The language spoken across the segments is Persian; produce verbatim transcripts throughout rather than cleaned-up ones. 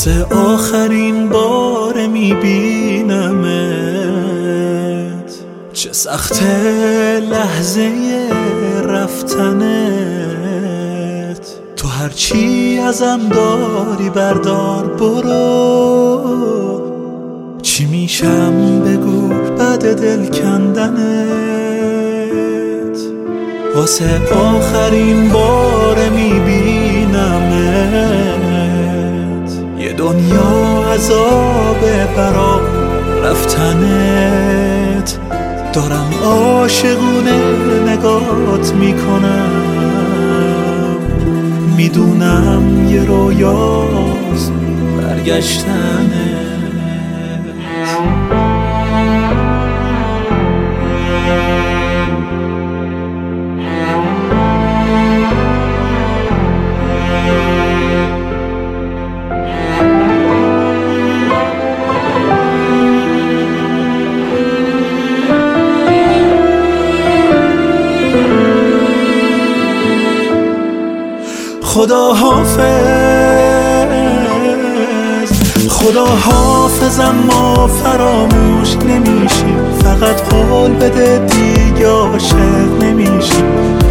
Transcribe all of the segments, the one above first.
واسه آخرین بار میبینمت، چه سخت لحظه رفتنت. تو هرچی ازم داری بردار برو، چی میشم بگو بعد دل کندنت. واسه آخرین بار میبینمت، یه دنیا عذاب برا رفتنت. دارم عاشقونه نگات میکنم، میدونم یه رویاست برگشتنت. خدا حافظ، خدا حافظ، اما فراموش نمیشی. فقط قول بده دیگه عاشق نمیشی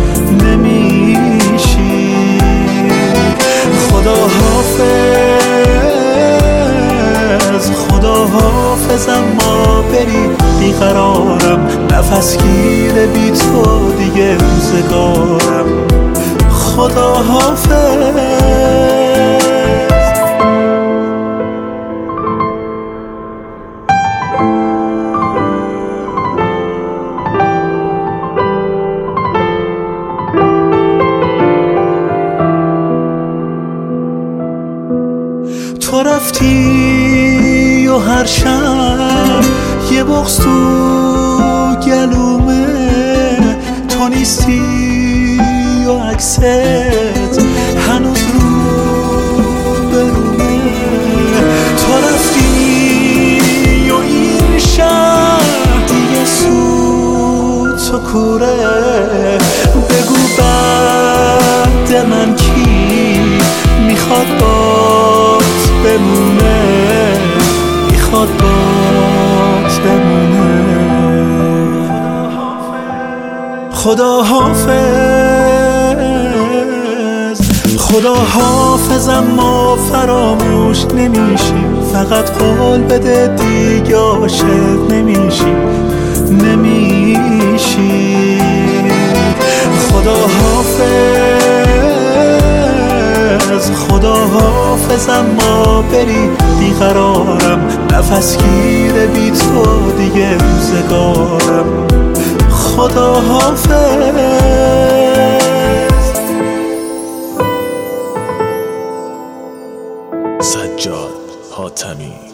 نمیشی. خدا حافظ، خدا حافظ، اما بری بیقرارم. نفس گیر بی تو دیگه روزگارم. خدا حافظ. تو رفتی و هر شب یه بغض تو گلومه. تو نیستی و عکست هنوز رو برومه. تو رفتی و این شهر دیگه سوت و کوره. بگو بعد من کی میخواد بات بمونه، میخواد بات بمونه. خدا حافظ، خدا حافظ، اما فراموش نمیشی. فقط قول بده دیگه عاشق نمیشی نمیشی. خدا حافظ، خدا حافظ، اما بری بیقرارم. نفس گیر بی تو دیگه روزگارم. خدا حافظ. سجاد حاتمی.